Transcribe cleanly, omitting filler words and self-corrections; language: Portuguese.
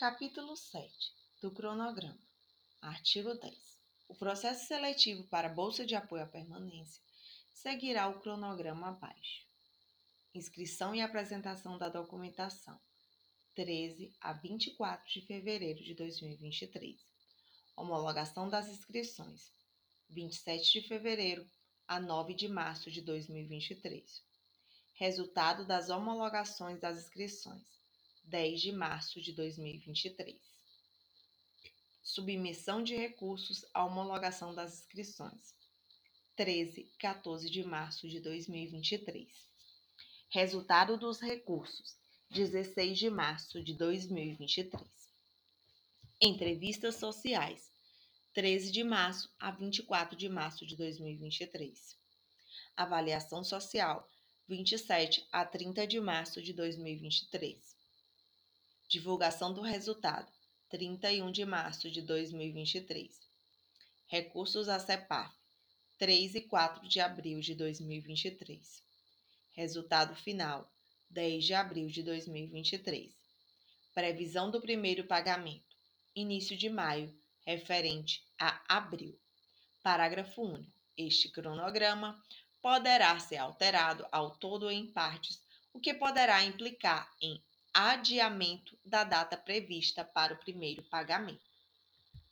Capítulo 7 do cronograma. Artigo 10. O processo seletivo para a Bolsa de Apoio à Permanência seguirá o cronograma abaixo. Inscrição e apresentação da documentação, 13 a 24 de fevereiro de 2023. Homologação das inscrições, 27 de fevereiro a 9 de março de 2023. Resultado das homologações das inscrições, 10 de março de 2023. Submissão de recursos à homologação das inscrições, 13 e 14 de março de 2023. Resultado dos recursos, 16 de março de 2023. Entrevistas sociais, 13 de março a 24 de março de 2023. Avaliação social, 27 a 30 de março de 2023. Divulgação do resultado, 31 de março de 2023. Recursos à CEPAF, 3 e 4 de abril de 2023. Resultado final, 10 de abril de 2023. Previsão do primeiro pagamento, início de maio, referente a abril. Parágrafo único. Este cronograma poderá ser alterado ao todo ou em partes, o que poderá implicar em adiamento da data prevista para o primeiro pagamento.